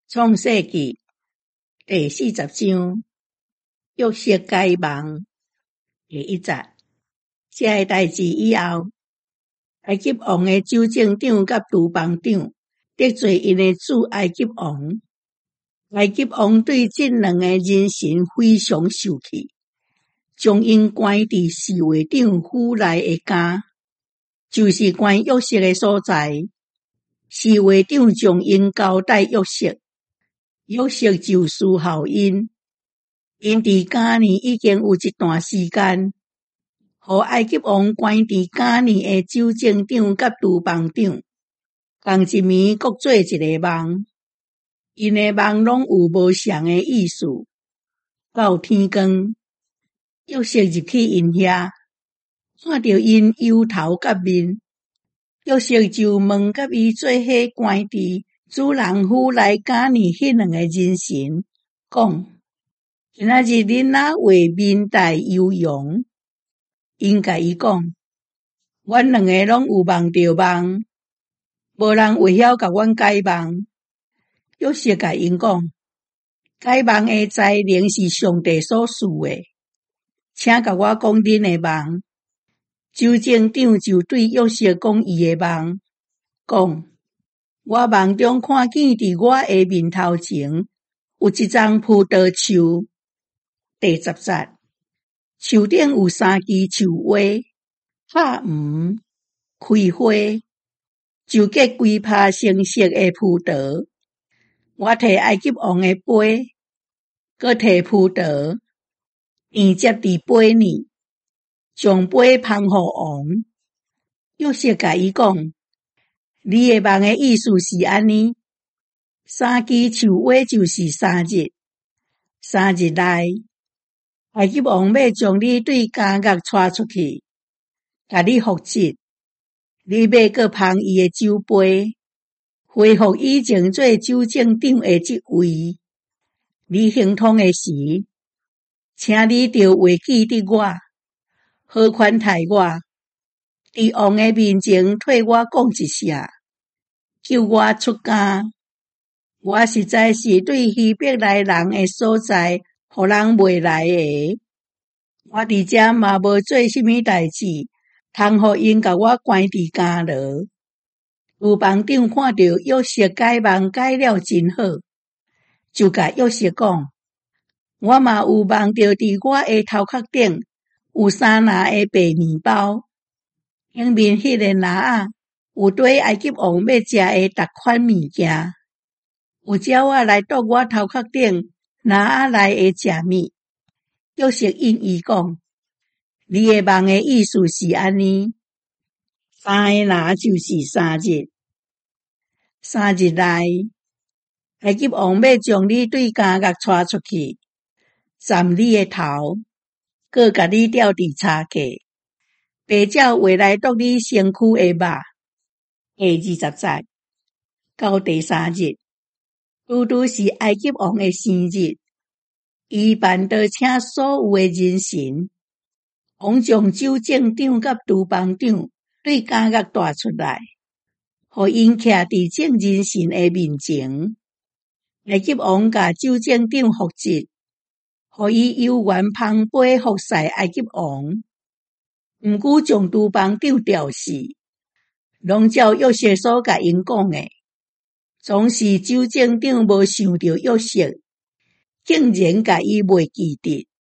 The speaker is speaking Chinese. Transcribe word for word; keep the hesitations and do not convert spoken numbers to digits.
创世纪第四十章约瑟解梦第一节。这个代志以后，埃及王的州政长甲督邦长得罪因的主埃及王。埃及王对这两个人神非常生气，将因关伫侍卫长府内的家，就是关约瑟的所在。侍卫长将因交代约瑟，约瑟就侍候因。因伫家里已经有一段时间，互埃及王关伫家里的州政长甲督邦长，同一暝各做一个梦，因的梦拢有无相的意思。到天光，约瑟入去因遐，看到因忧头甲面，约瑟就问甲伊做伙关伫主人府内家里迄两个人神，讲：今仔日恁哪为面带忧容？因甲伊讲：阮两个拢有梦着梦，无人会晓甲阮解梦。约瑟甲因讲：解梦的才能是上帝所赐的，请甲我讲恁的梦。州政长就对约瑟讲伊的梦，讲：我梦中看见伫我的面头前有一丛葡萄树。第十节，树顶有三枝树花，拍黄开花，就结规拍成熟的葡萄。我摕埃及王的杯，搁摕葡萄，连接伫杯里，将杯捧互王。约瑟甲伊讲：你的梦的意思是安尼，三枝树花就是三日，三日内，埃及王要将你对监狱带出去，甲你复职，你要搁捧伊的酒杯，恢复以前做州政长的职位。你行通的时，请你着会记得我，好款待我，伫王的面前替我讲一声，救我出监。我实在是对希伯来人的所在，互人袂来的。我伫遮嘛无做什么代志，通互因甲我关伫监牢。督邦长看到约瑟解梦解了真好，就甲约瑟讲：我嘛有梦到伫我的头壳顶有三篮的白面包，顶面迄个篮有对埃及王要食的逐款物件。有鸟仔来踱我头壳顶篮内的食物。约瑟应伊讲：你的梦的意思是安尼，三个篮就是三日，三日内，埃及王要将你对监狱带出去，斩你的头，搁甲你吊伫叉架，白鸟会来踱你身躯的肉。第二十节，到第三日，拄拄是埃及王的生日，伊办桌请所有的人神，王将州政长甲督邦长对监狱带出来，互因徛伫众人神的面前。埃及王甲州政长复职，互伊游园捧杯服侍埃及王。毋过将督邦长吊死，拢照约瑟所甲因讲的。总是州政长无想到约瑟，竟然甲伊袂记得。